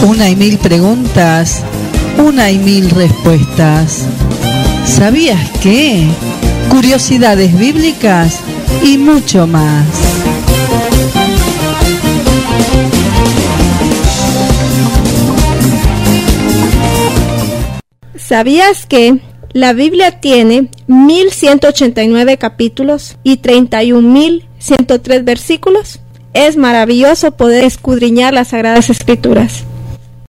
Una y mil preguntas, una y mil respuestas. ¿Sabías qué? Curiosidades bíblicas y mucho más. ¿Sabías que la Biblia tiene 1189 capítulos y 31.103 versículos? Es maravilloso poder escudriñar las Sagradas Escrituras.